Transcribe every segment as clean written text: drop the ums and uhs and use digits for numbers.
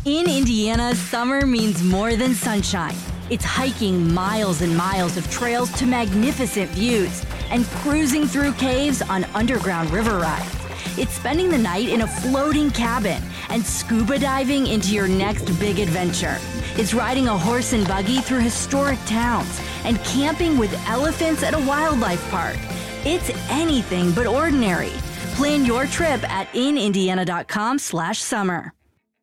In Indiana, summer means more than sunshine. It's hiking miles and miles of trails to magnificent views and cruising through caves on underground river rides. It's spending the night in a floating cabin and scuba diving into your next big adventure. It's riding a horse and buggy through historic towns and camping with elephants at a wildlife park. It's anything but ordinary. Plan your trip at inindiana.com/summer.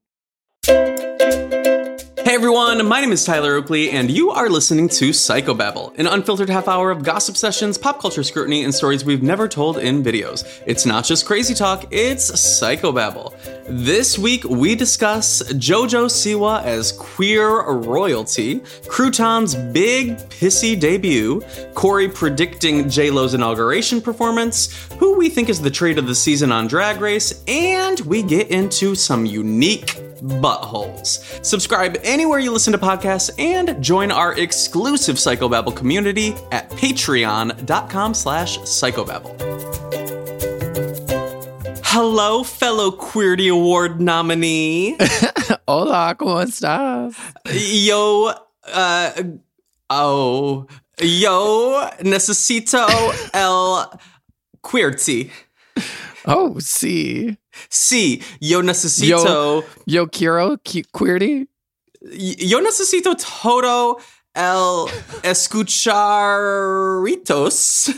Hey everyone, my name is Tyler Oakley, and you are listening to Psychobabble, an unfiltered half hour of gossip sessions, pop culture scrutiny, and stories we've never told in videos. It's not just crazy talk, it's Psychobabble. This week we discuss JoJo Siwa as queer royalty, Crouton's big pissy debut, Corey predicting J-Lo's inauguration performance, who we think is the trait of the season on Drag Race, and we get into some unique buttholes. Subscribe anywhere you listen to podcasts and join our exclusive Psychobabble community at patreon.com/psychobabble. Hello, fellow Queerty Award nominee. Hola, ¿cómo estás? Yo, necesito el Queerty. Oh, sí. Sí, yo necesito... Yo quiero queerty? Yo necesito todo el escucharitos.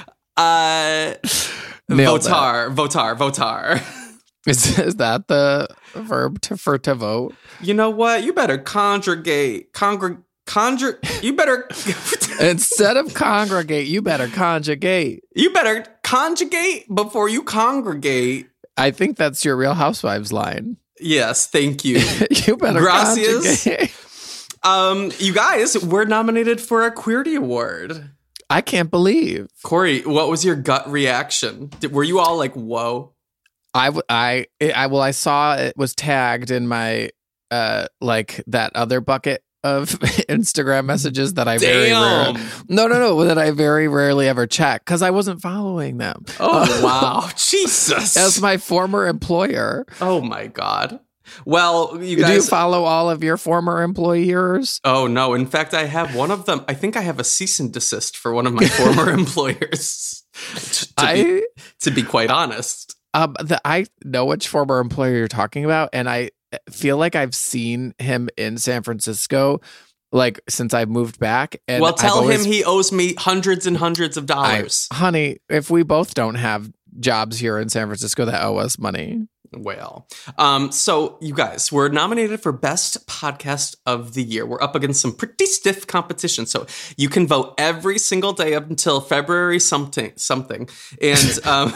Votar. Is that the verb to vote? You know what? You better congregate. You better... Instead of congregate, you better conjugate. You better conjugate before you congregate. I think that's your Real Housewives line. Yes, thank you. You better Gracias. conjugate. You guys, we're nominated for a Queerty Award. I can't believe. Corey, what was your gut reaction? Were you all like, whoa? I saw it was tagged in my like that other bucket of Instagram messages that I that I very rarely ever check because I wasn't following them. Oh wow, Jesus! As my former employer. Oh my God. Well, you guys, do you follow all of your former employers? Oh no! In fact, I have one of them. I think I have a cease and desist for one of my former employers. To be quite honest, I know which former employer you're talking about, and I feel like I've seen him in San Francisco, like since I moved back. And well, tell him he owes me hundreds and hundreds of dollars. Honey, if we both don't have jobs here in San Francisco that owe us money. Well, so you guys, we're nominated for Best Podcast of the Year. We're up against some pretty stiff competition, so you can vote every single day up until February something. And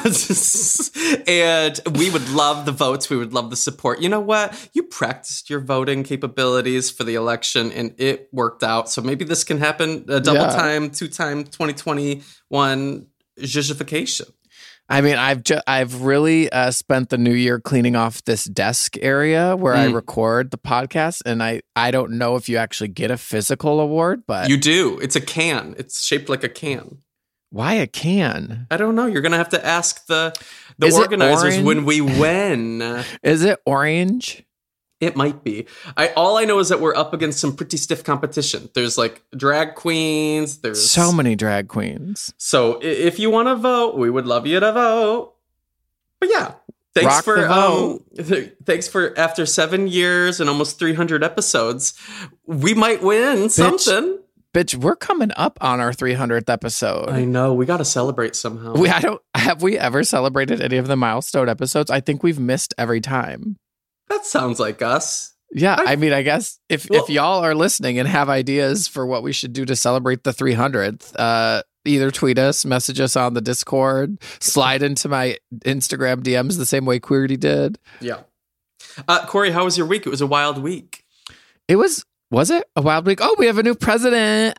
and we would love the votes. We would love the support. You know what? You practiced your voting capabilities for the election, and it worked out. So maybe this can happen a double time, 2-time 2021 zhuzhification. I mean, I've really spent the new year cleaning off this desk area where I record the podcast, and I don't know if you actually get a physical award, but you do. It's a can. It's shaped like a can. Why a can? I don't know. You're gonna have to ask the organizers when we win. Is it orange? It might be. All I know is that we're up against some pretty stiff competition. There's like drag queens. There's so many drag queens. So if you want to vote, we would love you to vote. But yeah, thanks for after 7 years and almost 300 episodes, we might win something. Bitch, we're coming up on our 300th episode. I know. We got to celebrate somehow. Have we ever celebrated any of the milestone episodes? I think we've missed every time. That sounds like us. Yeah, I mean, I guess if y'all are listening and have ideas for what we should do to celebrate the 300th, either tweet us, message us on the Discord, slide into my Instagram DMs the same way Queerty did. Yeah. Corey, how was your week? It was a wild week. It was it a wild week? Oh, we have a new president.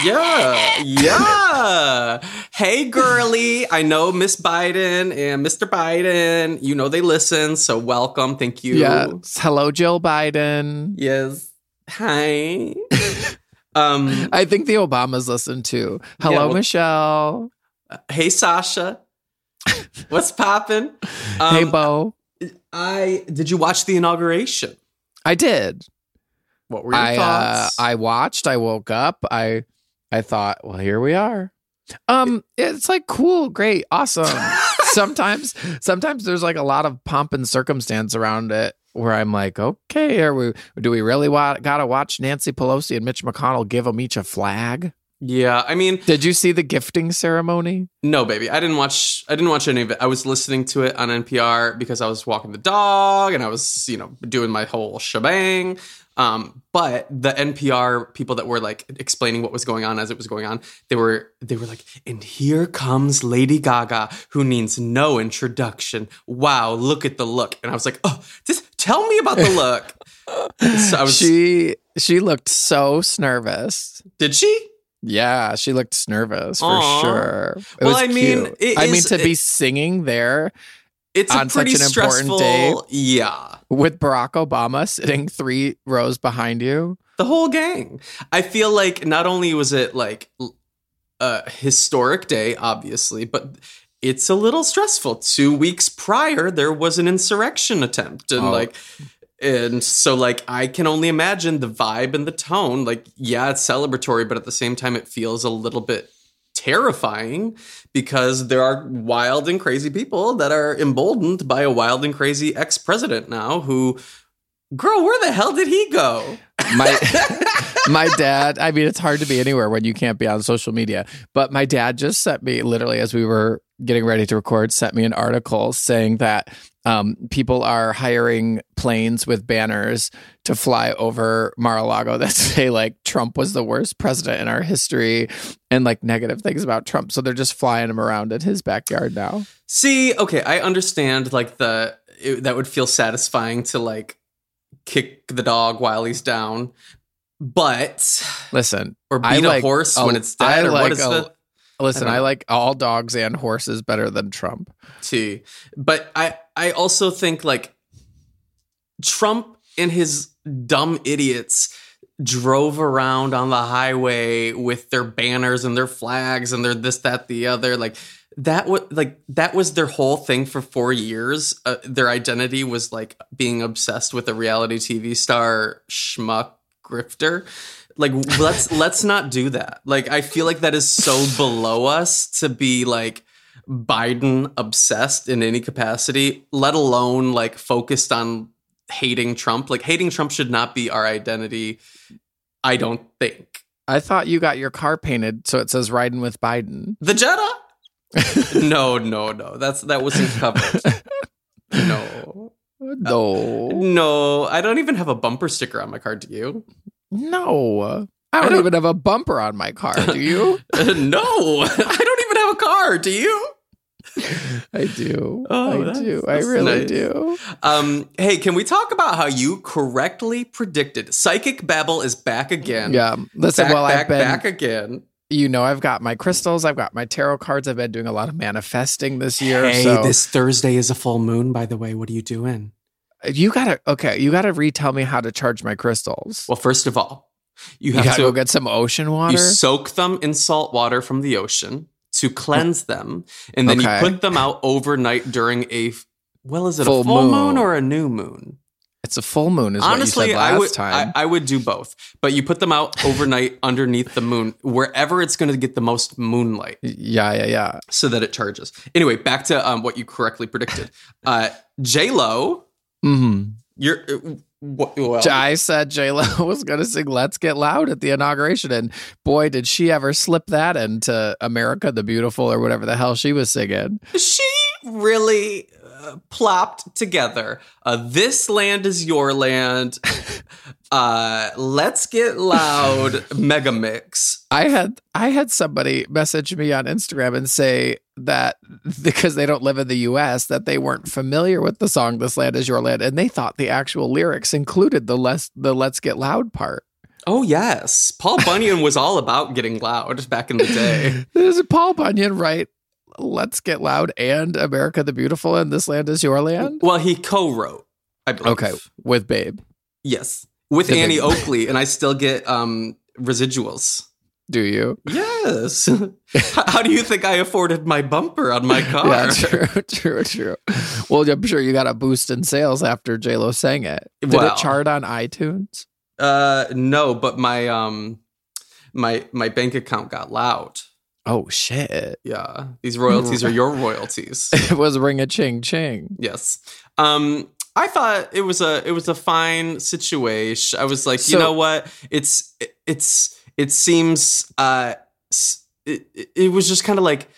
Yeah. Hey, girly. I know Miss Biden and Mr. Biden, you know they listen, so welcome. Thank you. Yes. Hello, Jill Biden. Yes. Hi. I think the Obamas listen too. Hello, Michelle. Hey, Sasha. What's poppin'? Hey, Bo. Did you watch the inauguration? I did. What were your thoughts? I watched. I woke up. I thought, well, here we are. It's like cool, great, awesome. Sometimes there's like a lot of pomp and circumstance around it where I'm like, okay, do we really gotta watch Nancy Pelosi and Mitch McConnell give them each a flag? Yeah, I mean, did you see the gifting ceremony? No, baby, I didn't watch any of it. I was listening to it on NPR because I was walking the dog and I was, doing my whole shebang. But the NPR people that were like explaining what was going on as it was going on, they were like, and here comes Lady Gaga, who needs no introduction. Wow, look at the look. And I was like, oh, tell me about the look. So she looked so nervous. Did she? Yeah, she looked nervous for sure. It was cute. To be singing there. It's on a pretty such an stressful, important day. Yeah. With Barack Obama sitting 3 rows behind you. The whole gang. I feel like not only was it like a historic day, obviously, but it's a little stressful. 2 weeks prior, there was an insurrection attempt. And so like, I can only imagine the vibe and the tone. Like, yeah, it's celebratory, but at the same time, it feels a little bit terrifying because there are wild and crazy people that are emboldened by a wild and crazy ex-president now who, girl, where the hell did he go? My dad, I mean, it's hard to be anywhere when you can't be on social media, but my dad just sent me, literally as we were getting ready to record, sent me an article saying that people are hiring planes with banners to fly over Mar-a-Lago that say like Trump was the worst president in our history and like negative things about Trump. So they're just flying him around in his backyard now. See, okay, I understand like that would feel satisfying to like kick the dog while he's down, but listen, or beat a horse when it's dead. I like all dogs and horses better than Trump. See, but I also think like Trump and his dumb idiots drove around on the highway with their banners and their flags and their this, that, the other. Like that was their whole thing for 4 years. Their identity was like being obsessed with a reality TV star schmuck grifter. Like let's not do that. Like I feel like that is so below us to be like Biden obsessed in any capacity, let alone like focused on hating Trump. Like hating Trump should not be our identity, I don't think. I thought you got your car painted so it says riding with Biden. The Jetta? No. That wasn't covered. No. I don't even have a bumper sticker on my car. Do you? No. I don't even have a bumper on my car. Do you? No. I don't even have a car. Do you? I do. Oh, I do. I really do. Hey, can we talk about how you correctly predicted Psychic Babble is back again? Yeah. Listen, I've been back again. You know, I've got my crystals. I've got my tarot cards. I've been doing a lot of manifesting this year. Hey, this Thursday is a full moon, by the way. What are you doing? You gotta retell me how to charge my crystals. Well, first of all, you have to go get some ocean water. You soak them in salt water from the ocean to cleanse them, and then you put them out overnight during a full moon or a new moon? It's a full moon, is honestly, what you said last time. I would do both, but you put them out overnight underneath the moon, wherever it's going to get the most moonlight. Yeah. So that it charges. Anyway, back to what you correctly predicted. J-Lo. Mm-hmm. I said J-Lo was going to sing "Let's Get Loud" at the inauguration, and boy, did she ever slip that into "America the Beautiful" or whatever the hell she was singing. She really plopped together "This Land Is Your Land," "Let's Get Loud" mega mix. I had somebody message me on Instagram and say that because they don't live in the US that they weren't familiar with the song "This Land Is Your Land," and they thought the actual lyrics included the "Let's Get Loud" part. Oh yes, Paul Bunyan was all about getting loud back in the day. Does Paul Bunyan write "Let's Get Loud" and "America the Beautiful" and "This Land Is Your Land"? Well, he co-wrote, I believe. Okay, with Babe. Yes, with Annie Oakley, and I still get residuals. Do you? Yes. How do you think I afforded my bumper on my car? Yeah, true. Well, I'm sure you got a boost in sales after J-Lo sang it. Did it chart on iTunes? No, but my my bank account got loud. Oh shit! Yeah, these royalties are your royalties. It was ring a ching ching. Yes. I thought it was a fine situation. I was like, you know what? It seems it was just kind of like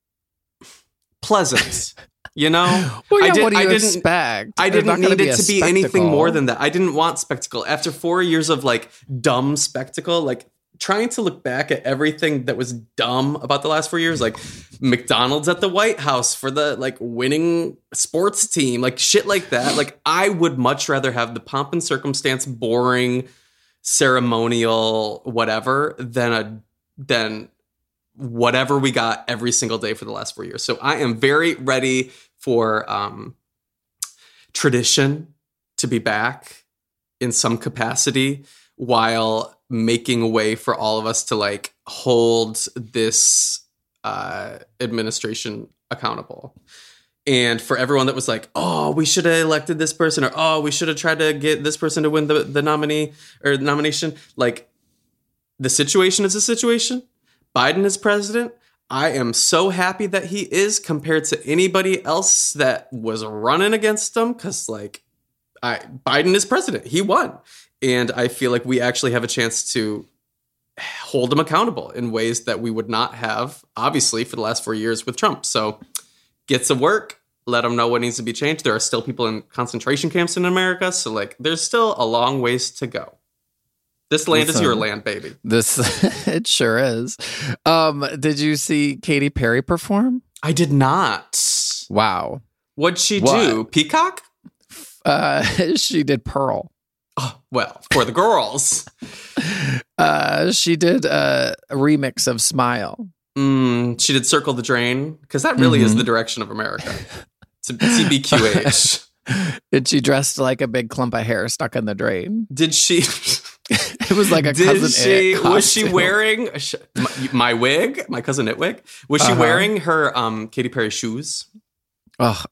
pleasant. You know? Well, yeah, what do you expect? I didn't need it to be anything more than that. I didn't want spectacle. After 4 years of like dumb spectacle, like trying to look back at everything that was dumb about the last 4 years, like McDonald's at the White House for the like winning sports team, like shit like that. Like I would much rather have the pomp and circumstance, boring, ceremonial, whatever, than whatever we got every single day for the last 4 years. So I am very ready for tradition to be back in some capacity, while making way for all of us to like hold this administration accountable. And for everyone that was like, oh, we should have elected this person, or oh, we should have tried to get this person to win the nominee or nomination. Like, the situation is a situation. Biden is president. I am so happy that he is, compared to anybody else that was running against him, because like Biden is president. He won. And I feel like we actually have a chance to hold him accountable in ways that we would not have, obviously, for the last 4 years with Trump. So get to work. Let them know what needs to be changed. There are still people in concentration camps in America. So like, there's still a long ways to go. This land is your land, baby. It sure is. Did you see Katy Perry perform? I did not. Wow. What'd she do? Peacock? She did Pearl. Oh, well, for the girls. She did a remix of Smile. She did Circle the Drain, because that really is the direction of America. To CBQH. And she dressed like a big clump of hair stuck in the drain. Did she? It was like a Cousin It costume. Was she wearing my wig, my Cousin It wig? Was she wearing her Katy Perry shoes? Oh,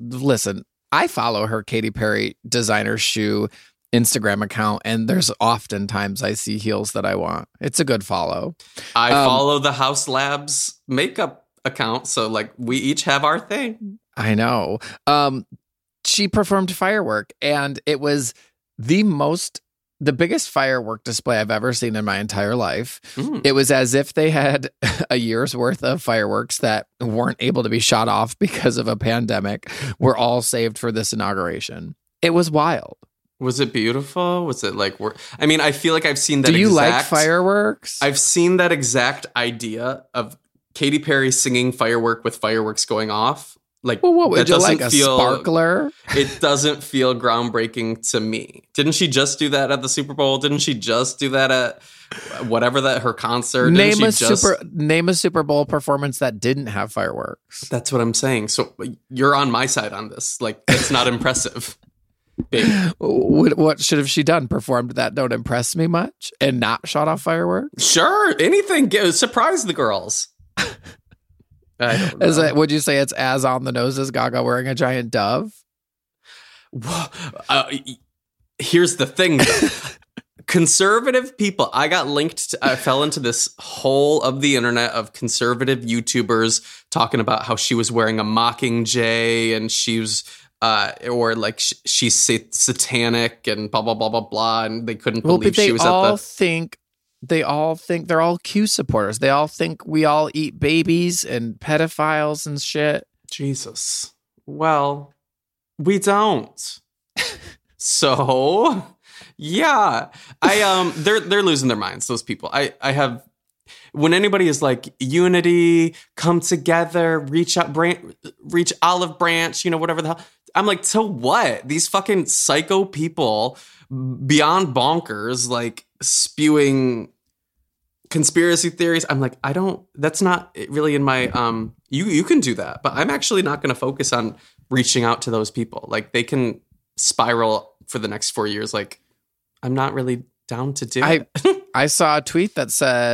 I follow her Katy Perry designer shoe Instagram account, and there's oftentimes I see heels that I want. It's a good follow. I follow the House Labs makeup account, so like we each have our thing. I know. She performed Firework, and it was the biggest firework display I've ever seen in my entire life. It was as if they had a year's worth of fireworks that weren't able to be shot off because of a pandemic, were all saved for this inauguration. It was wild. Was it beautiful? Was it like, I mean, I feel like I've seen that. Do you like fireworks? I've seen that exact idea of Katy Perry singing Firework with fireworks going off. Like, well, what would you like, a sparkler? It doesn't feel groundbreaking to me. Didn't she just do that at the Super Bowl? Didn't she just do that at whatever her concert? Name a Super Bowl performance that didn't have fireworks. That's what I'm saying. So you're on my side on this. Like, that's not impressive. Baby. What should have she done? Performed that don't impress me much and not shot off fireworks? Sure, anything. Surprise the girls. I don't know. Would you say it's as on the nose as Gaga wearing a giant dove? Here's the thing, though. Conservative people, I fell into this hole of the internet of conservative YouTubers talking about how she was wearing a Mockingjay and she was, or like she's satanic and blah, blah, blah, blah, blah. And they couldn't believe she was They all think they're all Q supporters. They all think we all eat babies and pedophiles and shit. Jesus. Well, we don't. So, yeah. They're losing their minds, those people. I have, when anybody is like, unity, come together, reach olive branch, whatever the hell. I'm like, to what? These fucking psycho people beyond bonkers, like, spewing conspiracy theories. I'm like, that's not really in my, you can do that, but I'm actually not going to focus on reaching out to those people. Like, they can spiral for the next 4 years. Like, I'm not really down to do it. I saw a tweet that said,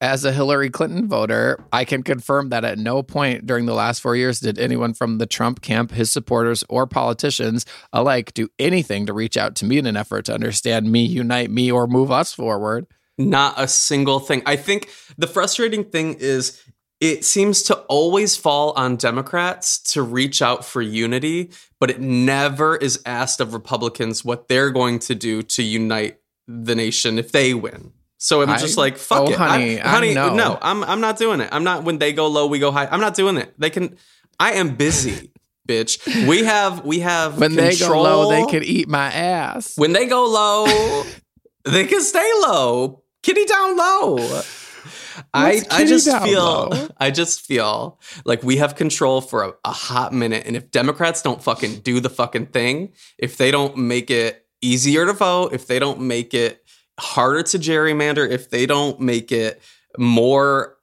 as a Hillary Clinton voter, I can confirm that at no point during the last 4 years did anyone from the Trump camp, his supporters, or politicians alike do anything to reach out to me in an effort to understand me, unite me, or move us forward. Not a single thing. I think the frustrating thing is it seems to always fall on Democrats to reach out for unity, but it never is asked of Republicans what they're going to do to unite the nation if they win. So I'm just like, fuck it. Honey, no, I'm not doing it. I'm not, when they go low, we go high. I'm not doing it. They can, I am busy, bitch. We have when control. They go low, they can eat my ass. When they go low, they can stay low. Kitty down low. I just feel like we have control for a hot minute. And if Democrats don't fucking do the fucking thing, if they don't make it easier to vote, if they don't make it harder to gerrymander, if they don't make it more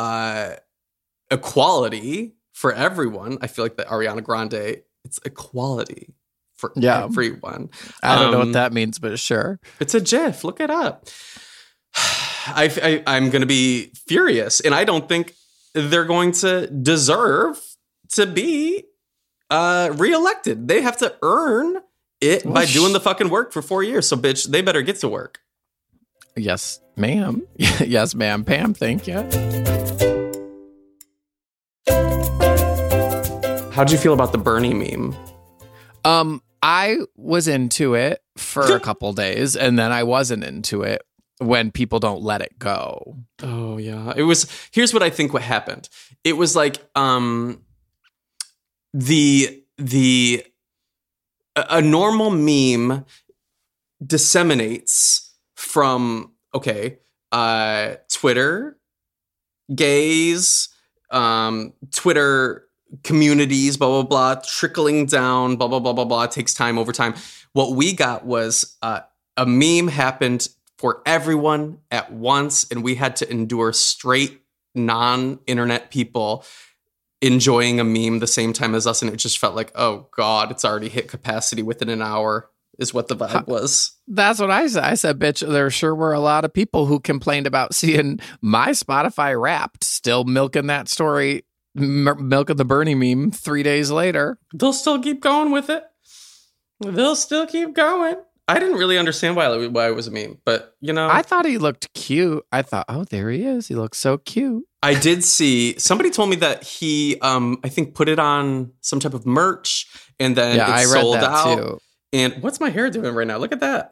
equality for everyone, I feel like the Ariana Grande, it's equality for everyone. I don't know what that means, but sure. It's a GIF. Look it up. I'm going to be furious, and I don't think they're going to deserve to be reelected. They have to earn it by doing the fucking work for 4 years. So, bitch, they better get to work. Yes, ma'am. Yes, ma'am. Pam, thank you. How'd you feel about the Bernie meme? I was into it for a couple days, and then I wasn't into it when people don't let it go. Oh, yeah. Here's what I think what happened. It was like a normal meme disseminates from, Twitter, gays, Twitter communities, blah, blah, blah, trickling down, blah, blah, blah, blah, blah. It takes time over time. What we got was a meme happened for everyone at once, and we had to endure straight non-internet people enjoying a meme the same time as us, and it just felt like, oh God, it's already hit capacity within an hour, is what the vibe was. That's what I said. I said, bitch, there sure were a lot of people who complained about seeing my Spotify Wrapped still milking that story, milking the Bernie meme 3 days later. They'll still keep going with it. They'll still keep going. I didn't really understand why it was a meme, but, I thought he looked cute. I thought, oh, there he is. He looks so cute. I did see, somebody told me that he, I think, put it on some type of merch, and then it sold out. Too. And what's my hair doing right now? Look at that.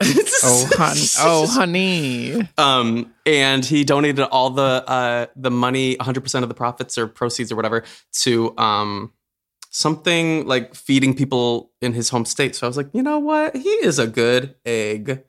Honey. And he donated all the money, 100% of the profits or proceeds or whatever, to something like feeding people in his home state. So I was like, you know what? He is a good egg.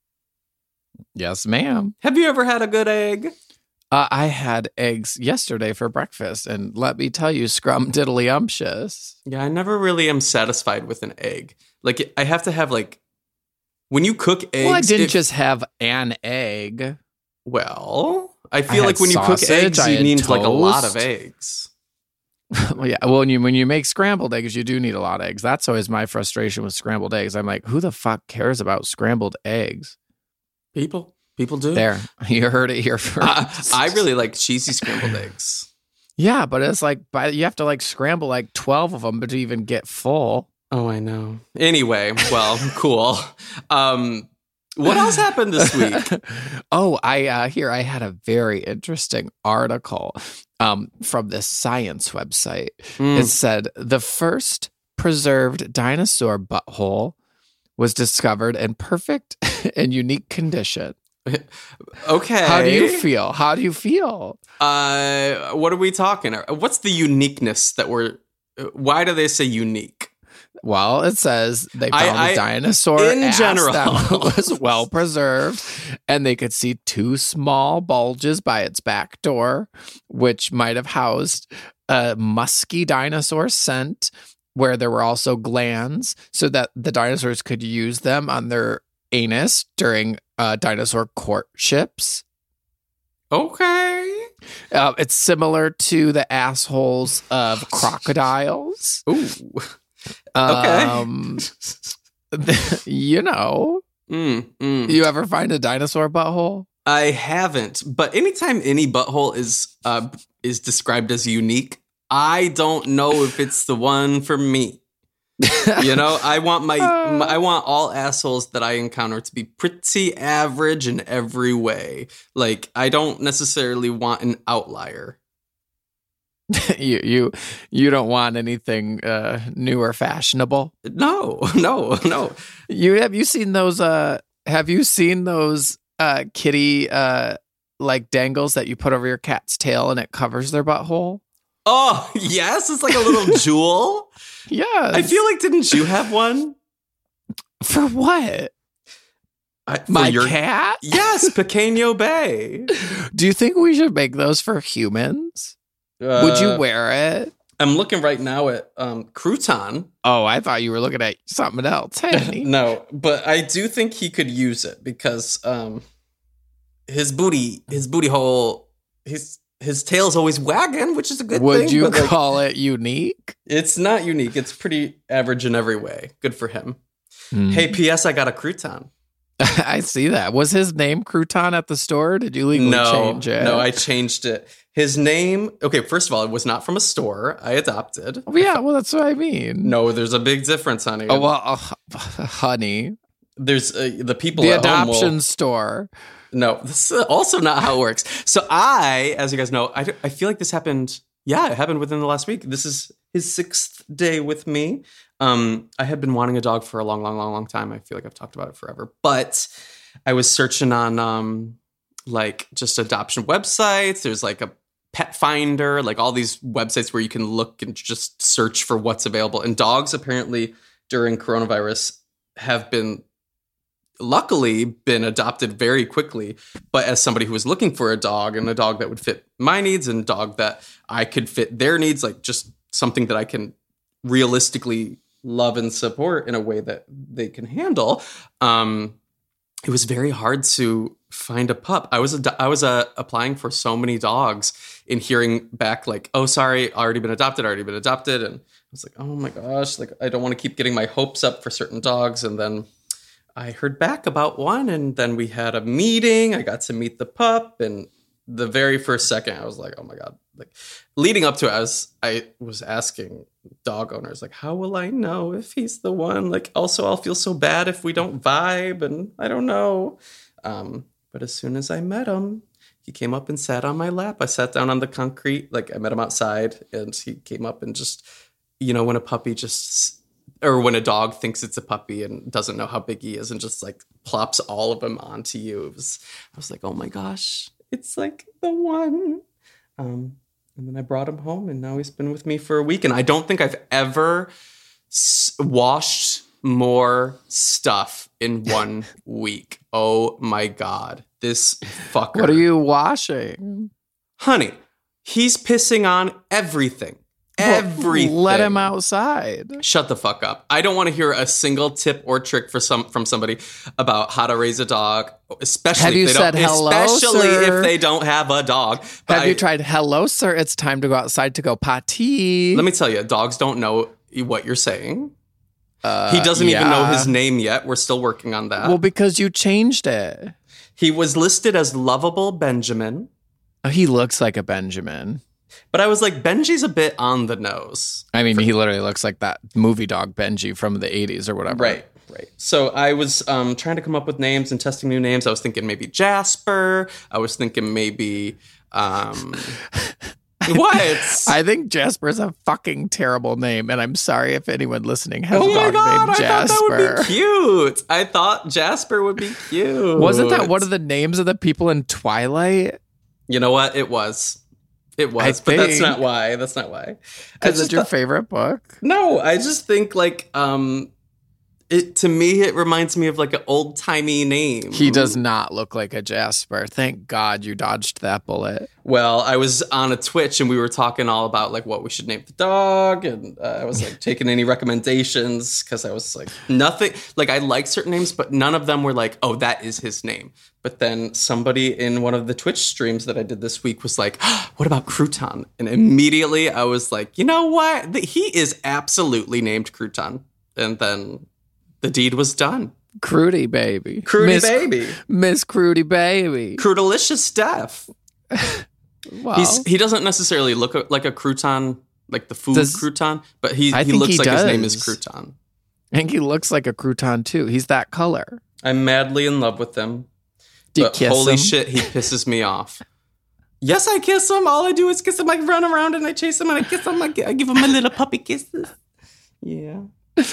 Yes, ma'am. Have you ever had a good egg? I had eggs yesterday for breakfast, and let me tell you, scrum-diddly-umptious. Yeah, I never really am satisfied with an egg. Like, I have to have, when you cook eggs... Well, I didn't just have an egg. Well, I feel like when you cook eggs, you need, a lot of eggs. Well, yeah. Well, when you make scrambled eggs, you do need a lot of eggs. That's always my frustration with scrambled eggs. I'm like, who the fuck cares about scrambled eggs? People do. There, you heard it here first. I really like cheesy scrambled eggs. Yeah, but it's you have to scramble 12 of them to even get full. Oh, I know. Anyway, well, cool. What else happened this week? Oh, I had a very interesting article from this science website. It said the first preserved dinosaur butthole was discovered in perfect and unique condition. Okay. How do you feel? What are we talking? What's the uniqueness why do they say unique? Well, it says they found a dinosaur in general that was well preserved, and they could see 2 small bulges by its back door, which might have housed a musky dinosaur scent, where there were also glands, so that the dinosaurs could use them on their anus during dinosaur courtships. Okay. It's similar to the assholes of crocodiles. Ooh. Okay. You ever find a dinosaur butthole? I haven't, but anytime any butthole is described as unique, I don't know if it's the one for me. You know, I want all assholes that I encounter to be pretty average in every way. Like, I don't necessarily want an outlier. You don't want anything new or fashionable? No. Have you seen those kitty like dangles that you put over your cat's tail and it covers their butthole? Oh, yes, it's like a little jewel. Yes. I feel like, didn't you have one? For what? My cat? Yes, Pequeño Bay. Do you think we should make those for humans? Would you wear it? I'm looking right now at Crouton. Oh, I thought you were looking at something else. Hey. No, but I do think he could use it because his booty hole, his tail's always wagging, which is a good thing. Would you call it unique? It's not unique. It's pretty average in every way. Good for him. Hey, P.S. I got a Crouton. I see that. Was his name Crouton at the store? Did you legally change it? No, I changed it. His name, okay, first of all, it was not from a store. I adopted. Yeah, well, that's what I mean. No, there's a big difference, honey. Oh, well, honey. There's the people the at home adoption store. No, this is also not how it works. So as you guys know, I feel like this happened. Yeah, it happened within the last week. This is his 6th day with me. I had been wanting a dog for a long time. I feel like I've talked about it forever. But I was searching on like just adoption websites. There's like a Pet Finder, like all these websites where you can look and just search for what's available. And dogs apparently during coronavirus have luckily been adopted very quickly. But as somebody who was looking for a dog and a dog that would fit my needs and a dog that I could fit their needs, like just something that I can realistically love and support in a way that they can handle, it was very hard to find a pup. I was applying for so many dogs and hearing back like, oh, sorry, already been adopted. And I was like, oh my gosh, like I don't want to keep getting my hopes up for certain dogs. And then I heard back about one, and then we had a meeting. I got to meet the pup, and the very first second I was like, oh my God. Like leading up to it, I was asking dog owners, like, how will I know if he's the one? Like, also I'll feel so bad if we don't vibe, and I don't know. But as soon as I met him, he came up and sat on my lap. I sat down on the concrete, like I met him outside, and he came up and just, you know, when when a dog thinks it's a puppy and doesn't know how big he is and just like plops all of them onto you. I was like, oh my gosh, it's like the one. And then I brought him home, and now he's been with me for a week. And I don't think I've ever washed more stuff in 1 week. Oh my God, this fucker. What are you washing? Honey, he's pissing on everything. Everything. Let him outside. Shut the fuck up. I don't want to hear a single tip or trick from somebody about how to raise a dog, especially if they don't have a dog. Have you tried, hello, sir, it's time to go outside to go potty? Let me tell you, dogs don't know what you're saying. He doesn't even know his name yet. We're still working on that. Well, because you changed it. He was listed as Lovable Benjamin. Oh, he looks like a Benjamin. But I was like, Benji's a bit on the nose. I mean, he literally looks like that movie dog Benji from the 80s or whatever. Right. So I was trying to come up with names and testing new names. I was thinking maybe Jasper. I was thinking maybe... What? I think Jasper is a fucking terrible name, and I'm sorry if anyone listening has a dog named Jasper. I thought that would be cute. I thought Jasper would be cute. Wasn't that one of the names of the people in Twilight? You know what? It was. But that's not why. Because it's your favorite book? No, I just think like to me it reminds me of like an old timey name. He does not look like a Jasper. Thank God you dodged that bullet. Well, I was on a Twitch and we were talking all about like what we should name the dog, and I was like taking any recommendations because I was like nothing. Like I like certain names, but none of them were like, oh, that is his name. But then somebody in one of the Twitch streams that I did this week was like, what about Crouton? And immediately I was like, you know what? He is absolutely named Crouton. And then the deed was done. Crudy baby. Baby. Miss Crudy baby. Crudalicious Steph. Well, He doesn't necessarily look like a crouton, like the food crouton, but he looks like his name is Crouton. I think he looks like a crouton too. He's that color. I'm madly in love with him. Do you but kiss holy him? shit, he pisses me off. Yes, I kiss him. All I do is kiss him. I run around and I chase him and I kiss him. I give him my little puppy kisses. Yeah.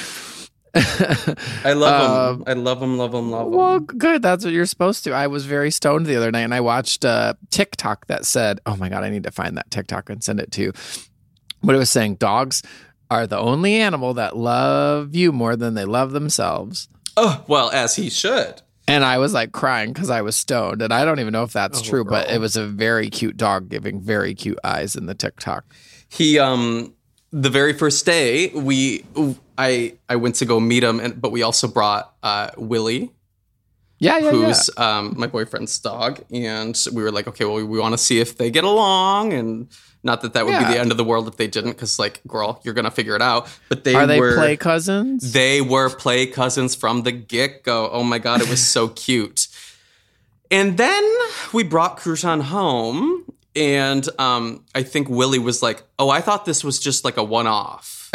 I love him. I love him. Well, good. That's what you're supposed to. I was very stoned the other night and I watched a TikTok that said, oh my God, I need to find that TikTok and send it to you. But it was saying dogs are the only animal that love you more than they love themselves. Oh, well, as he should. And I was like crying because I was stoned. And I don't even know if that's true, girl. but it was a very cute dog giving very cute eyes in the TikTok. He, the very first day, I went to go meet him, but we also brought Willie. Who's my boyfriend's dog. And we were like, okay, well, we want to see if they get along. And not that would be the end of the world if they didn't, because, like, girl, you're going to figure it out. But Are they play cousins? They were play cousins from the get-go. Oh, my God, it was so cute. And then we brought Crouton home, and I think Willie was like, oh, I thought this was just like a one-off.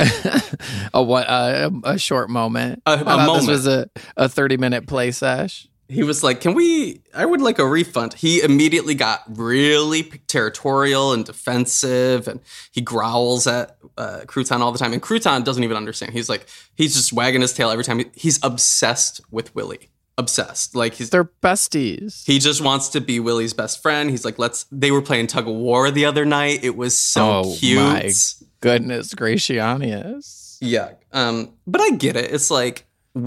A short moment. I thought moment. This was a 30-minute play sesh. He was like, I would like a refund. He immediately got really territorial and defensive, and he growls at Crouton all the time. And Crouton doesn't even understand. He's just wagging his tail every time. He's obsessed with Willie. Obsessed. Like they're besties. He just wants to be Willie's best friend. He's like, they were playing tug of war the other night. It was so cute. My goodness gracious. Yeah. But I get it. It's like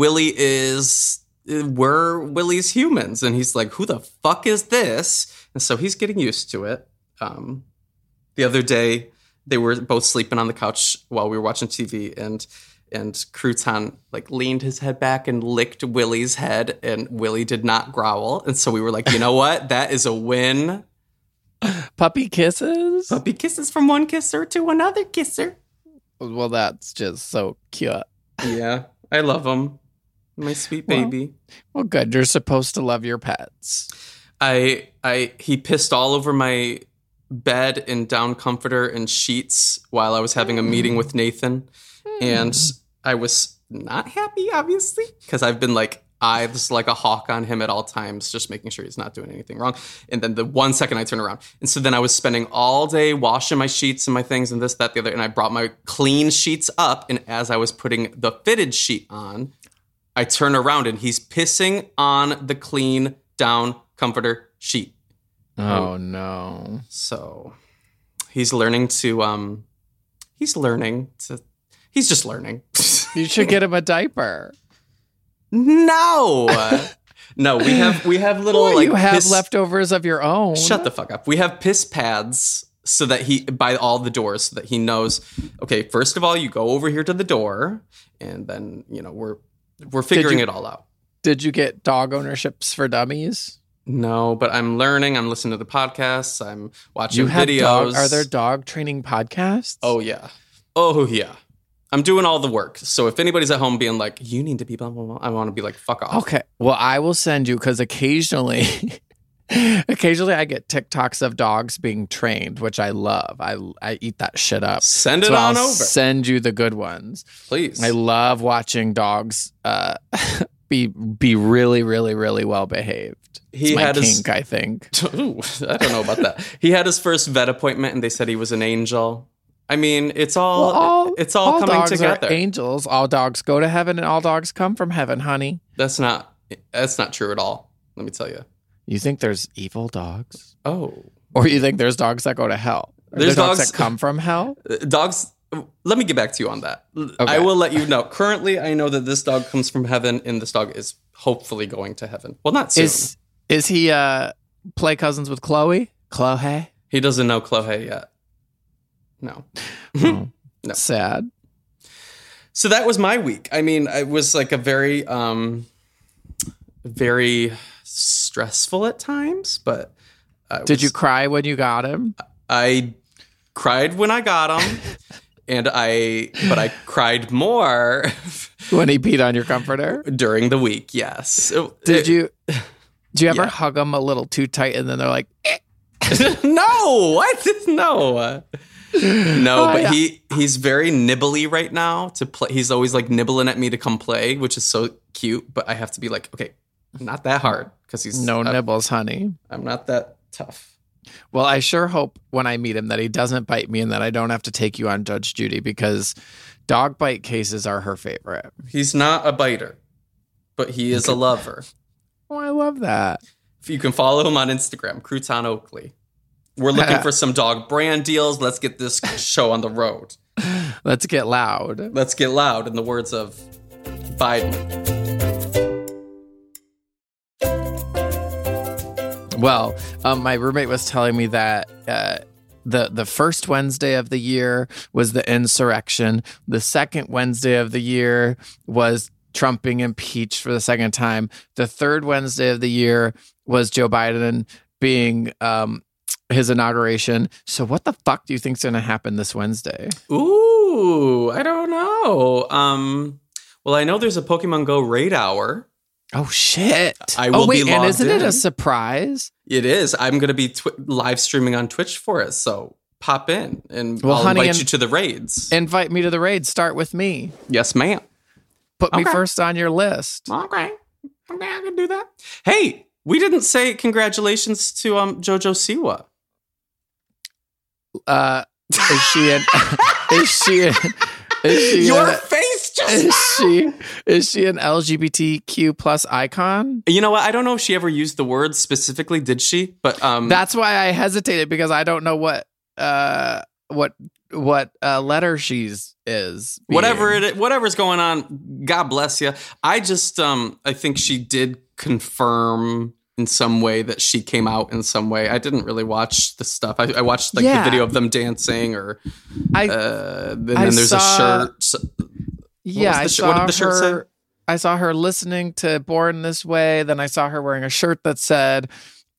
we're Willie's humans. And he's like, who the fuck is this? And so he's getting used to it. The other day, they were both sleeping on the couch while we were watching TV, and Crouton like leaned his head back and licked Willie's head, and Willie did not growl. And so we were like, you know what? That is a win. Puppy kisses? Puppy kisses from one kisser to another kisser. Well, that's just so cute. Yeah, I love him. My sweet baby. Well, good. You're supposed to love your pets. He pissed all over my bed and down comforter and sheets while I was having a meeting with Nathan. And I was not happy, obviously, because I've been like eyes like a hawk on him at all times, just making sure he's not doing anything wrong. And then the 1 second I turn around. And so then I was spending all day washing my sheets and my things and this, that, the other. And I brought my clean sheets up. And as I was putting the fitted sheet on, I turn around and he's pissing on the clean down comforter sheet. Oh, no. So he's learning to, he's just learning. You should get him a diaper. No, we have little you have leftovers of your own. Shut the fuck up. We have piss pads so that by all the doors, so that he knows, okay, first of all, you go over here to the door, and then, we're figuring it all out. Did you get dog ownerships for dummies? No, but I'm learning. I'm listening to the podcasts. I'm watching videos. Are there dog training podcasts? Oh, yeah. I'm doing all the work. So if anybody's at home being like, you need to be blah, blah, blah, I want to be like, fuck off. Okay. Well, I will send you, because occasionally I get TikToks of dogs being trained, which I love. I eat that shit up. Send it on over. Send you the good ones. Please. I love watching dogs be really, really, really well behaved. It's my kink, I think. Ooh, I don't know about that. He had his first vet appointment, and they said he was an angel. I mean, it's all coming dogs together. Are angels. All dogs go to heaven, and all dogs come from heaven, honey. That's not true at all. Let me tell you. You think there's evil dogs? Oh, or you think there's dogs that go to hell? There's dogs that come from hell. Dogs. Let me get back to you on that. Okay. I will let you know. Currently, I know that this dog comes from heaven, and this dog is hopefully going to heaven. Well, not soon. Is he play cousins with Chloe? Chloe? He doesn't know Chloe yet. No. Oh, no. Sad. So that was my week. I mean, it was like a very, very stressful at times, but... Did you cry when you got him? I cried when I got him. But I cried more when he peed on your comforter during the week. Yes. Did you ever hug them a little too tight and then they're like, eh? No, what? No. But he's very nibbly right now to play. He's always like nibbling at me to come play, which is so cute. But I have to be like, okay, not that hard because he's nibbles, honey. I'm not that tough. Well, I sure hope when I meet him that he doesn't bite me and that I don't have to take you on Judge Judy, because dog bite cases are her favorite. He's not a biter, but he is a lover. Oh, I love that. You can follow him on Instagram, Crouton Oakley. We're looking for some dog brand deals. Let's get this show on the road. Let's get loud. Let's get loud, in the words of Biden. Well, my roommate was telling me that the first Wednesday of the year was the insurrection. The second Wednesday of the year was Trump being impeached for the second time. The third Wednesday of the year was Joe Biden being his inauguration. So what the fuck do you think's going to happen this Wednesday? Ooh, I don't know. Well, I know there's a Pokemon Go raid hour. Oh, shit. I will be logged and isn't in. it a surprise? It is. I'm going to be live streaming on Twitch for it. So pop in and I'll invite you to the raids. Invite me to the raids. Start with me. Yes, ma'am. Put me first on your list. Okay, I can do that. Hey, we didn't say congratulations to JoJo Siwa. Is she an LGBTQ plus icon? You know what? I don't know if she ever used the word specifically. Did she? But that's why I hesitated, because I don't know what letter she's is. Whatever's going on. God bless you. I just I think she did confirm in some way that she came out in some way. I didn't really watch the stuff. I watched the video of them dancing, or then there's a shirt. What did the shirt say? I saw her listening to Born This Way. Then I saw her wearing a shirt that said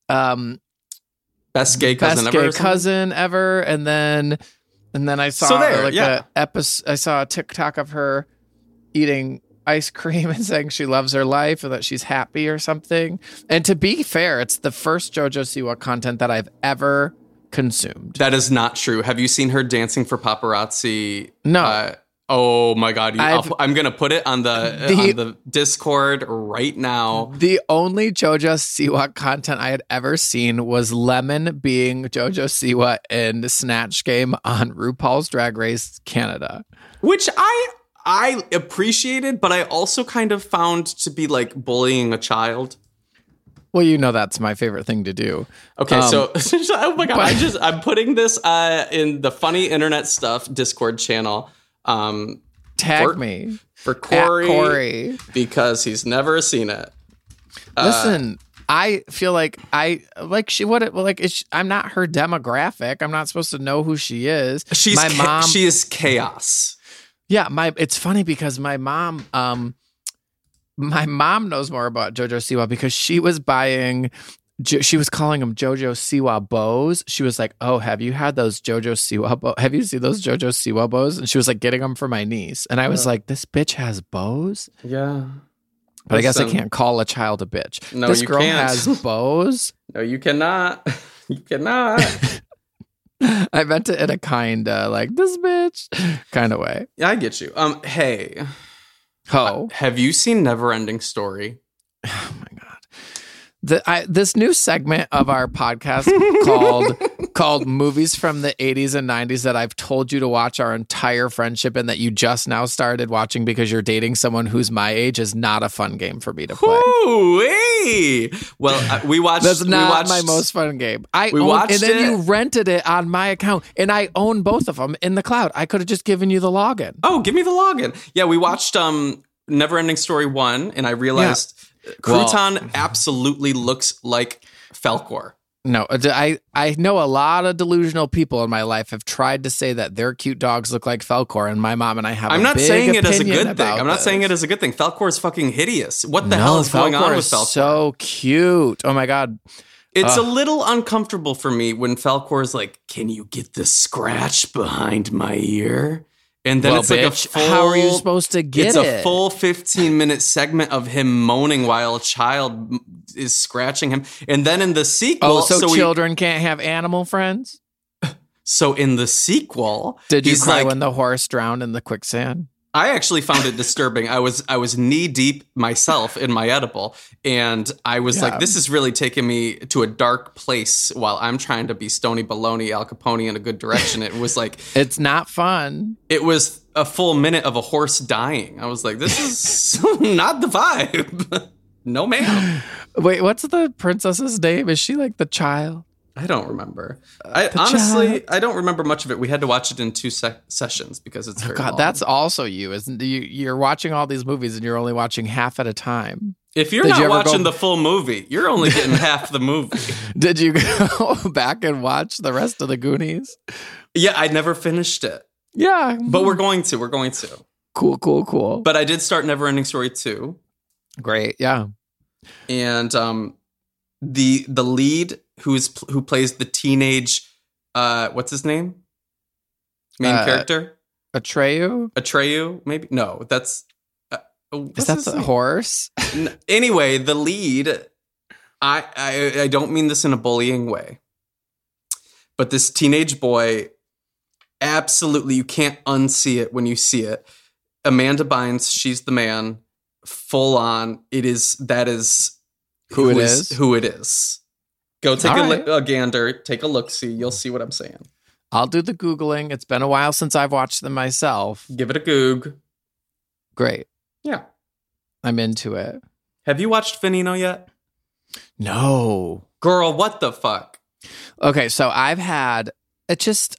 best gay cousin ever. And then I saw I saw a TikTok of her eating ice cream and saying she loves her life and that she's happy or something. And to be fair, it's the first JoJo Siwa content that I've ever consumed. That is not true. Have you seen her dancing for paparazzi? No. Oh my God. I'm going to put it on the Discord right now. The only JoJo Siwa content I had ever seen was Lemon being JoJo Siwa in Snatch Game on RuPaul's Drag Race Canada. Which I appreciated, but I also kind of found to be like bullying a child. Well, you know that's my favorite thing to do. Okay, so oh my God, I'm putting this in the Funny Internet Stuff Discord channel. Tag me for Corey because he's never seen it. Listen, I feel like I'm not her demographic. I'm not supposed to know who she is. She is chaos. Yeah, it's funny because my mom knows more about JoJo Siwa because she was calling them JoJo Siwa bows. She was like, "Oh, have you had those JoJo Siwa bows? Have you seen those JoJo Siwa bows?" And she was like getting them for my niece. And I was like, "This bitch has bows?" Yeah. But I guess I can't call a child a bitch. No, this you girl can't. has bows. No, you cannot. You cannot. I meant it in a kind like this bitch kind of way. Yeah, I get you. Hey. Ho. Have you seen Neverending Story? Oh my God. This new segment of our podcast called Movies from the 80s and 90s that I've told you to watch our entire friendship and that you just now started watching because you're dating someone who's my age is not a fun game for me to play. Ooh-wee. Well, we watched... That's not my most fun game. You rented it on my account and I own both of them in the cloud. I could have just given you the login. Oh, give me the login. Yeah, we watched Neverending Story 1 and I realized... Yeah. Crouton absolutely looks like Falkor. No, I know a lot of delusional people in my life have tried to say that their cute dogs look like Falkor, and my mom and I have. I'm not saying it as a good thing. I'm not saying it as a good thing. Falkor is fucking hideous. What the hell is going on with Falkor? So cute. Oh my God. It's a little uncomfortable for me when Falkor is like, "Can you get the scratch behind my ear?" And then it's like a bitch, full... how are you supposed to get it? It's a full 15-minute segment of him moaning while a child is scratching him. And then in the sequel... so children can't have animal friends? So in the sequel... Did you cry when the horse drowned in the quicksand? I actually found it disturbing. I was knee deep myself in my edible, and I was like, this is really taking me to a dark place while I'm trying to be Stony Baloney, Al Capone in a good direction. It was like... It's not fun. It was a full minute of a horse dying. I was like, this is not the vibe. No, ma'am. Wait, what's the princess's name? Is she like the child? I don't remember. I don't remember much of it. We had to watch it in 2 sessions because it's very long. That's also you, isn't it? You're watching all these movies and you're only watching half at a time. If you're not watching the full movie, you're only getting half the movie. Did you go back and watch the rest of the Goonies? Yeah, I never finished it. Yeah. But we're going to. Cool. But I did start Neverending Story 2. Great, yeah. And the lead who plays the teenage what's his name? Main character? Atreyu, maybe? No, that's is that the horse? Anyway, the lead, I don't mean this in a bullying way, but this teenage boy, absolutely, you can't unsee it when you see it. Amanda Bynes, she's the man, full on. That is who it is. Go take a gander, take a look-see. You'll see what I'm saying. I'll do the Googling. It's been a while since I've watched them myself. Give it a goog. Great. Yeah. I'm into it. Have you watched Finino yet? No. Girl, what the fuck? Okay, so I've had... It just...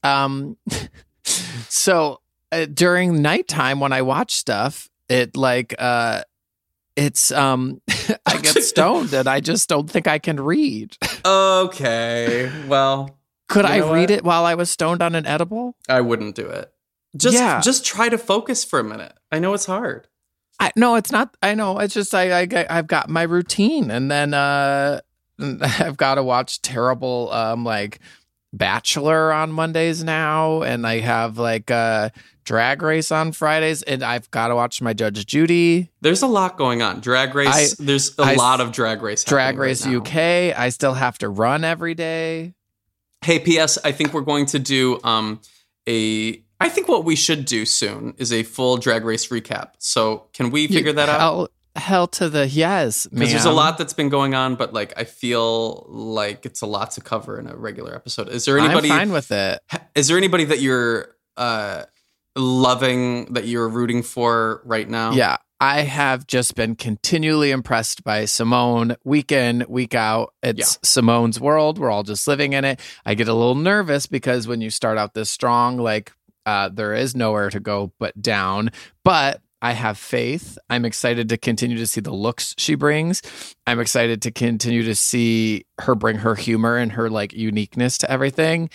during nighttime when I watch stuff, it like... It's I get stoned and I just don't think I can read. Okay. Well, could I read it while I was stoned on an edible? I wouldn't do it. Just try to focus for a minute. I know it's hard. No, it's not. I know. It's just I've got my routine, and then I've got to watch terrible like Bachelor on Mondays now, and I have like Drag Race on Fridays, and I've got to watch my Judge Judy. There's a lot going on. Drag Race. There's a lot of Drag Race. Drag Race right UK. I still have to run every day. Hey, P.S. I think we're going to do I think what we should do soon is a full Drag Race recap. So can we figure that out? Hell to the yes, man. Because there's a lot that's been going on, but like I feel like it's a lot to cover in a regular episode. Is there anybody? I'm fine with it. Is there anybody that you're loving, that you're rooting for right now? Yeah, I have just been continually impressed by Simone week in, week out. It's Simone's world. We're all just living in it. I get a little nervous because when you start out this strong, like there is nowhere to go but down. But I have faith. I'm excited to continue to see the looks she brings. I'm excited to continue to see her bring her humor and her like uniqueness to everything.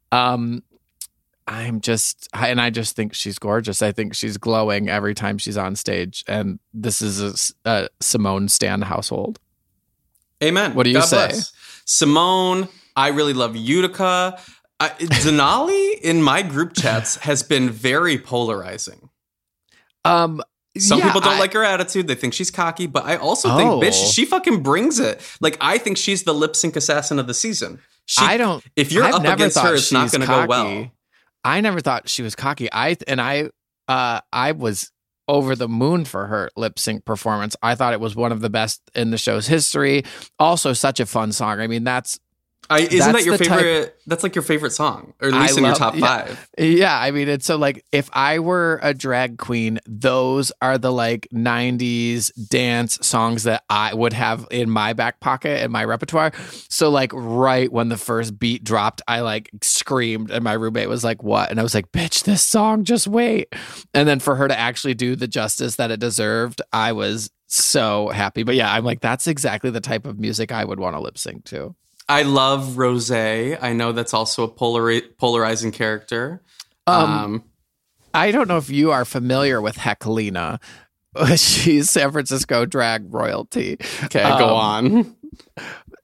I just think she's gorgeous. I think she's glowing every time she's on stage. And this is a Simone stan household. Amen. What do you say? Bless. Simone, I really love Utica. Denali in my group chats has been very polarizing. Some people don't like her attitude. They think she's cocky, but I also think, bitch, she fucking brings it. Like, I think she's the lip sync assassin of the season. If you're up against her, it's not going to go well. I never thought she was cocky. I was over the moon for her lip sync performance. I thought it was one of the best in the show's history. Also, such a fun song. I mean, isn't that your favorite? That's like your favorite song, or at least in your top 5. Yeah, I mean, it's so like if I were a drag queen, those are the like 90s dance songs that I would have in my back pocket in my repertoire. So like right when the first beat dropped, I like screamed, and my roommate was like, "What?" And I was like, "Bitch, this song, just wait." And then for her to actually do the justice that it deserved, I was so happy. But yeah, I'm like, that's exactly the type of music I would want to lip sync to. I love Rosé. I know that's also a polarizing character. I don't know if you are familiar with Heklina. She's San Francisco drag royalty. Okay, go on.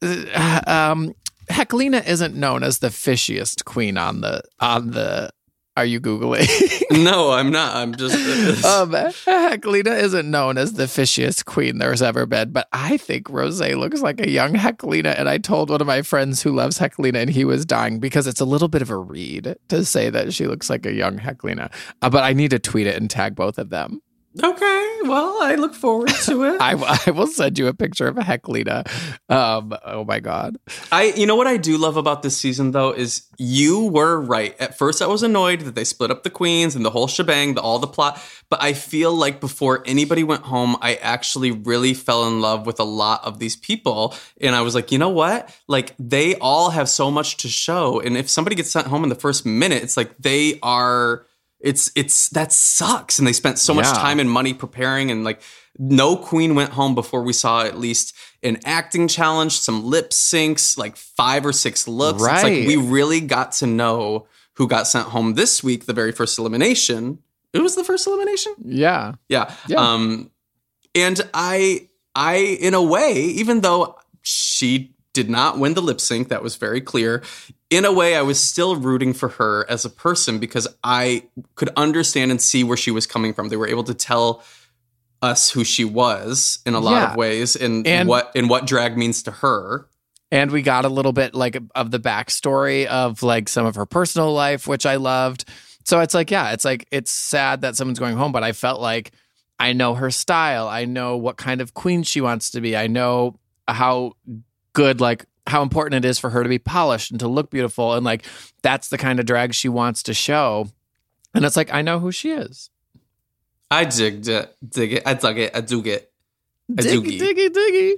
Heklina isn't known as the fishiest queen on the Are you Googling? No, I'm not. I'm just... Heklina isn't known as the fishiest queen there's ever been, but I think Rosé looks like a young Heklina, and I told one of my friends who loves Heklina, and he was dying because it's a little bit of a read to say that she looks like a young Heklina. But I need to tweet it and tag both of them. Okay, well, I look forward to it. I will send you a picture of a Heklina. Oh my God. You know what I do love about this season, though, is you were right. At first, I was annoyed that they split up the queens and the whole shebang, all the plot. But I feel like before anybody went home, I actually really fell in love with a lot of these people. And I was like, you know what? Like, they all have so much to show. And if somebody gets sent home in the first minute, it's like they are... It's that sucks. And they spent so much time and money preparing, and like no queen went home before we saw at least an acting challenge, some lip syncs, like 5 or 6 looks. Right. It's like we really got to know who got sent home this week, the very first elimination. It was the first elimination? Yeah. Yeah. And I in a way, even though she did not win the lip sync, that was very clear. In a way, I was still rooting for her as a person because I could understand and see where she was coming from. They were able to tell us who she was in a lot of ways and what drag means to her. And we got a little bit like of the backstory of like some of her personal life, which I loved. So it's like, it's sad that someone's going home, but I felt like I know her style. I know what kind of queen she wants to be. I know how good, like how important it is for her to be polished and to look beautiful. And like, that's the kind of drag she wants to show. And it's like, I know who she is. I dig it. I dug it. I do get. Diggy.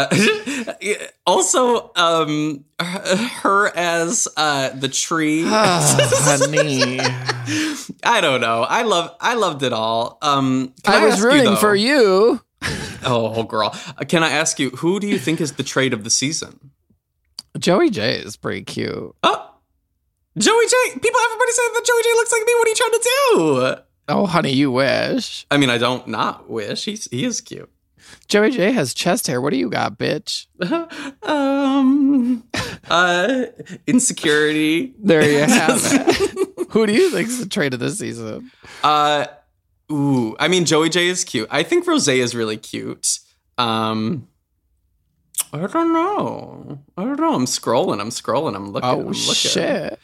Also, her as the tree. Honey. I don't know. I loved it all. I was rooting for you. Oh, girl. Can I ask you, who do you think is the trade of the season? Joey J is pretty cute. Oh, Joey J. Everybody said that Joey J looks like me. What are you trying to do? Oh, honey, you wish. I mean, I don't not wish. He is cute. Joey J has chest hair. What do you got, bitch? Insecurity. There you have it. Who do you think is the trade of this season? I mean, Joey J is cute. I think Rosé is really cute. I don't know. I'm scrolling. I'm looking. Oh, shit.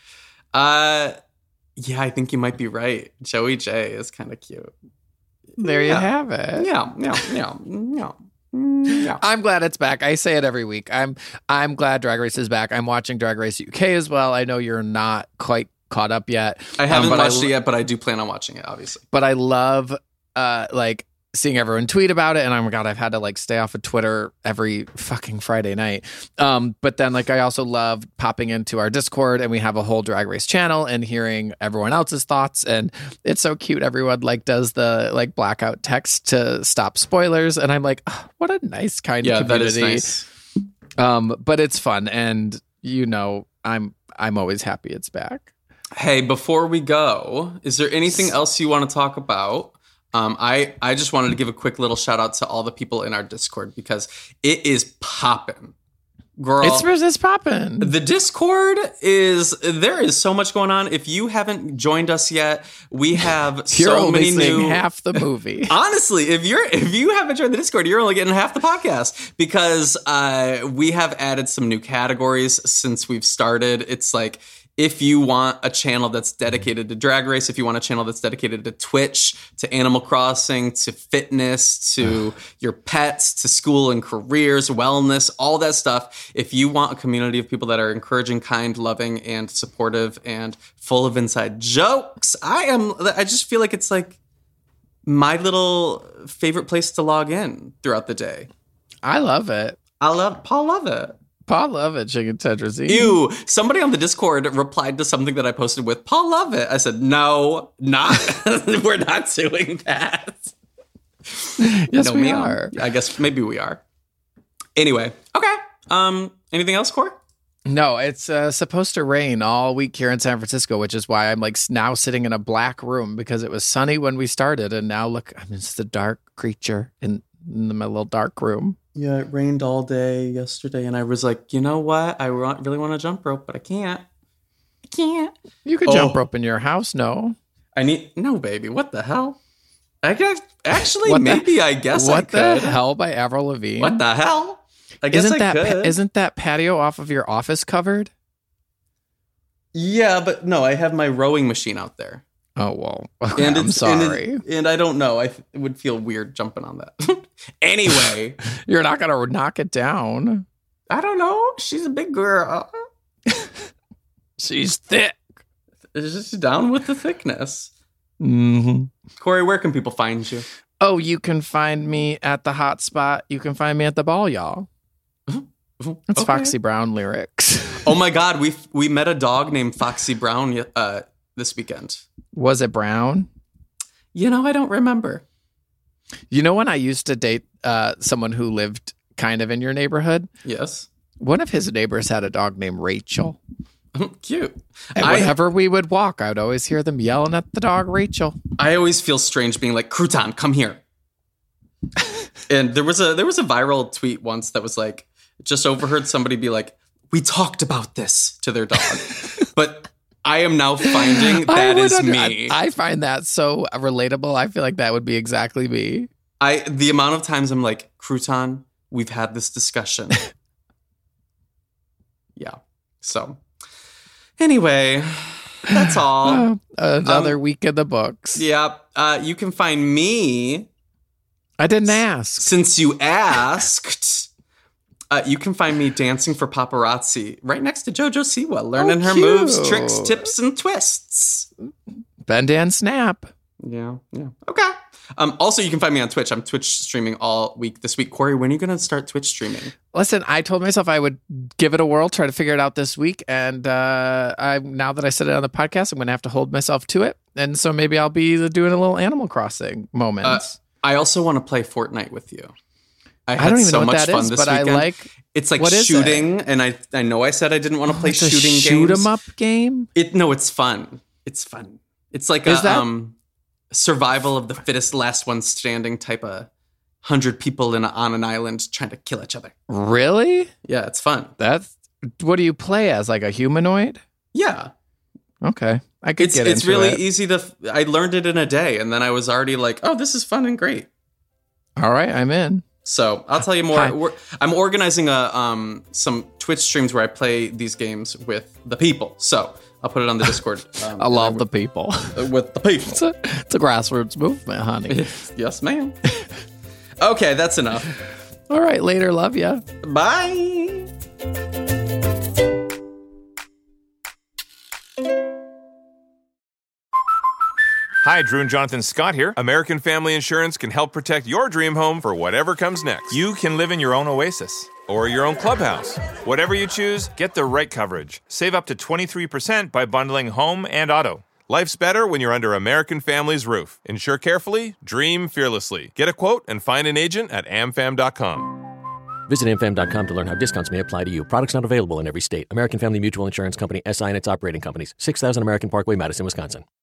Yeah, I think you might be right. Joey J is kind of cute. There you have it. Yeah. I'm glad it's back. I say it every week. I'm glad Drag Race is back. I'm watching Drag Race UK as well. I know you're not quite caught up yet. I haven't watched it yet, but I do plan on watching it, obviously. But I love like seeing everyone tweet about it, and oh my God, I've had to like stay off of Twitter every fucking Friday night. But then like I also love popping into our Discord, and we have a whole Drag Race channel and hearing everyone else's thoughts, and it's so cute. Everyone like does the like blackout text to stop spoilers, and I'm like, oh, what a nice kind of community. That is nice. But it's fun, and you know, I'm always happy it's back. Hey, before we go, is there anything else you want to talk about? I just wanted to give a quick little shout out to all the people in our Discord because it is popping. Girl, it's popping. The Discord there is so much going on. If you haven't joined us yet, we have so many new half the movie. Honestly, if you haven't joined the Discord, you're only getting half the podcast because we have added some new categories since we've started. It's like, if you want a channel that's dedicated to Drag Race, if you want a channel that's dedicated to Twitch, to Animal Crossing, to fitness, to your pets, to school and careers, wellness, all that stuff. If you want a community of people that are encouraging, kind, loving, and supportive, and full of inside jokes, I just feel like it's like my little favorite place to log in throughout the day. I love it. Paul Lovett. Paul Lovett, Chicken Tetrazine. Ew. Somebody on the Discord replied to something that I posted with Paul Lovett. I said, no, not. We're not doing that. Yes, we are. I guess maybe we are. Anyway. Okay. Anything else, Cor? No, it's supposed to rain all week here in San Francisco, which is why I'm like now sitting in a black room because it was sunny when we started. And now look, I'm just a dark creature in my little dark room. Yeah, it rained all day yesterday, and I was like, you know what? I really want to jump rope, but I can't. I can't. You could jump rope in your house, no? No, baby. What the hell? I guess, actually, I guess I could. What the hell by Avril Lavigne? What the hell? I guess I could. Isn't that patio off of your office covered? Yeah, but no, I have my rowing machine out there. Oh, well. Okay, I'm sorry. And I don't know. It would feel weird jumping on that. Anyway. You're not going to knock it down. I don't know. She's a big girl. She's thick. It's just down with the thickness. Mm-hmm. Corey, where can people find you? Oh, you can find me at the hot spot. You can find me at the ball, y'all. It's Foxy Brown lyrics. Oh my God, we met a dog named Foxy Brown this weekend. Was it brown? I don't remember. You know when I used to date someone who lived kind of in your neighborhood? Yes. One of his neighbors had a dog named Rachel. Cute. And whenever we would walk, I would always hear them yelling at the dog Rachel. I always feel strange being like, Crouton, come here. And there was a viral tweet once that was like, just overheard somebody be like, we talked about this to their dog. But I am now finding that is me. I find that so relatable. I feel like that would be exactly me. The amount of times I'm like, Crouton, we've had this discussion. Yeah. So anyway, that's all. Another week in the books. Yeah. You can find me. I didn't ask. Since you asked, you can find me dancing for paparazzi right next to JoJo Siwa, learning her moves, tricks, tips, and twists. Bend and snap. Yeah. Okay. Also, you can find me on Twitch. I'm Twitch streaming all week this week. Corey, when are you going to start Twitch streaming? Listen, I told myself I would give it a whirl, try to figure it out this week. And now that I said it on the podcast, I'm going to have to hold myself to it. And so maybe I'll be doing a little Animal Crossing moment. I also want to play Fortnite with you. I don't even so know what much that fun is, this but weekend. I like. It's like shooting, and I know I said I didn't want to play shooting games. Shoot 'em up game? No, it's fun. It's fun. It's like survival of the fittest, last one standing type of 100 people on an island trying to kill each other. Really? Yeah, it's fun. What do you play as? Like a humanoid? Yeah. Okay. I could get into it. It's really easy I learned it in a day, and then I was already like, oh, this is fun and great. All right, I'm in. So I'll tell you more. I'm organizing some Twitch streams where I play these games with the people. So I'll put it on the Discord. I love the people. With the people. It's a grassroots movement, honey. Yes, ma'am. Okay, that's enough. All right, later. Love ya. Bye. Hi, Drew and Jonathan Scott here. American Family Insurance can help protect your dream home for whatever comes next. You can live in your own oasis or your own clubhouse. Whatever you choose, get the right coverage. Save up to 23% by bundling home and auto. Life's better when you're under American Family's roof. Insure carefully, dream fearlessly. Get a quote and find an agent at amfam.com. Visit amfam.com to learn how discounts may apply to you. Products not available in every state. American Family Mutual Insurance Company, SI and its operating companies. 6000 American Parkway, Madison, Wisconsin.